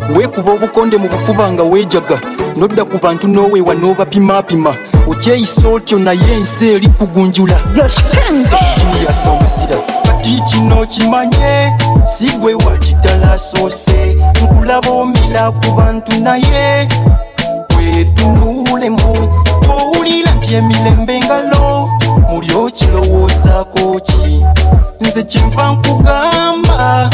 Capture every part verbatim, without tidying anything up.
weekuba obukonde mu bufuba nga weejaga nodda ku bantu n'oweewa n'obapimapima okyeyisa otyo naye ensi eri kugunjula jiniyasa omusira kati kino kimanye sigwe wakiddala asoose nkulaba omira ku bantu naye wetunuulemu owulira nti emirembe ngalo muli okirowoozaako ki nze kyenva nkugamba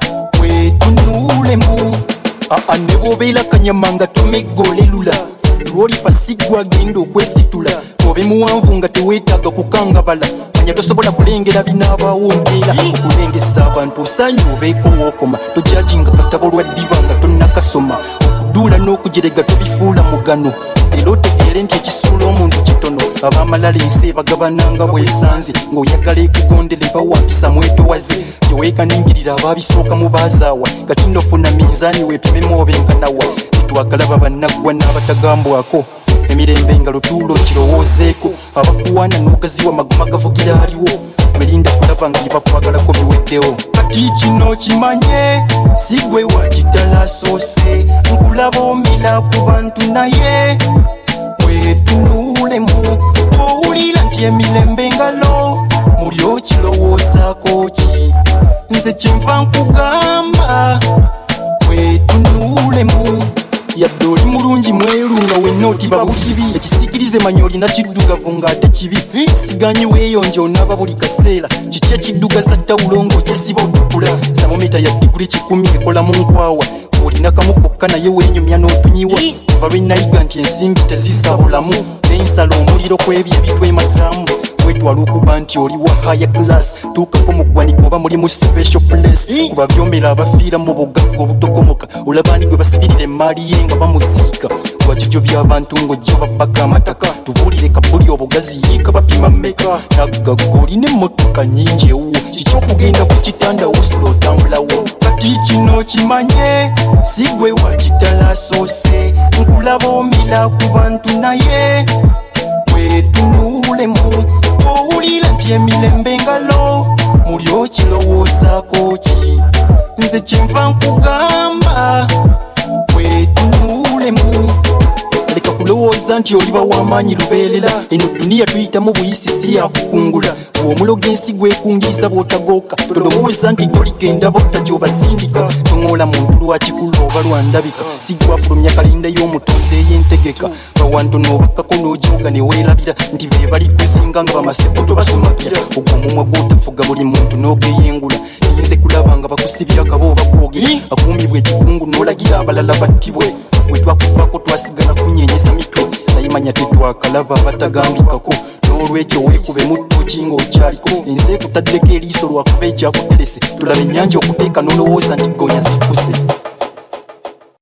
wetunuulemu aa ne bw'obeera kanyama nga tomeggolelula lwolifa sigwa agenda okwesitula obe muwanvu nga teweetaaga kukangabala manya tosobola kulengera binaabaawo mpeera okulengesa abantu osaanye obeeko wookoma tojajinga katabo lwa ddiba nga tonnakasoma okuduula n'okujerega tobifuula mugano era otegeere nti ekisuula omuntu kitono ab'amalala ensi ebagabananga bwesanze ng'oyagala ekugondere bawampisa mwetowaze teweekaningirira abaabisooka mu baazaawa kati nofuna minzaani weepimemu obenkanawa titwakalaba bannaggwa n'abatagambwako emirembe nga lutuulo kirowoozeeko abakuwaana n'ogaziwa maguma gavugira aliwo merinda kulaba nga byebakwagalako biweddewo kati kino kimanye sigwe wakiddala asoose nkulaba omira ku bantu naye wetunuulemu owulira nti emirembe ngalo muli okirowoozaako ki nze kyenva nkugamba wetunuulemu yadde oli mulungi mweru nga wenna otiba bukibi ekisiikirize manya olina kiddugavu ng'ate kibi siganyi weeyonja onaaba buli kaseera kiki ekiddugaza ttawulo ng'okyesiba otukula tamometa ya diguli kikumi ekola mu nkwawa olina kamu kokka naye weenyumya n'otunyiwa kuva lwe nayiga nti ensimbi tezisa bulamu nensala omuliro kw'ebyo ebitwemazaamu wetwala okuba nti oli wa haya class tuukako mu ggwanika oba muli mu special place kuba byomera abafiira mu bugagga obutokomoka olabaani gwe basibirira emaali ye nga bamuziika lwakijjo by'abantu ng'ojja babbaka amataka tubuulire kabuli obugazi yiika bapima mmeka naggagga olina emmotoka nnyingi ewuwo kiki okugenda ku kitanda wosula otambulawo kati kino kimanye sigwe wakiddala asoose nkulaba omira ku bantu naye wetunuulemu owulira nti emirembe ngalo muli okirowoozaako ki nze kyenva nkugamba wetunuulemu leka kulowooza nti oliba w'amaanyi lubeerera eno duniya tuyitamu buyisi si yakukungula bw'omuloga ensi gwekungiza bw'otagooka tolowooza nti toligenda botta gy'obasindika toŋoola muntu lwakikulu oba lwandabika sigwafulumya kalinda y'omutonzi ey'entegeka bawantono obakkako n'ojoga ne weerabira nti be bali kuzinga nga bamaseko tobasomagira ogwo omumwa gw'otafuga buli muntu n'ogeyengula nze kulaba nga bakusibira akabooba kwoge akuumibwa ekikungu n'olagira abalala battibwe bwe twakufaako twasigala kunyenyeza mitwe naye manya tetwakalaba abatagambikako n'olwekyo weekube muttuki ng'okyaliko ensi ekutaddeko eriiso lwakuba ekyakuterese tulaba ennyanja okuteeka n'olowooza nti goonya zikkuse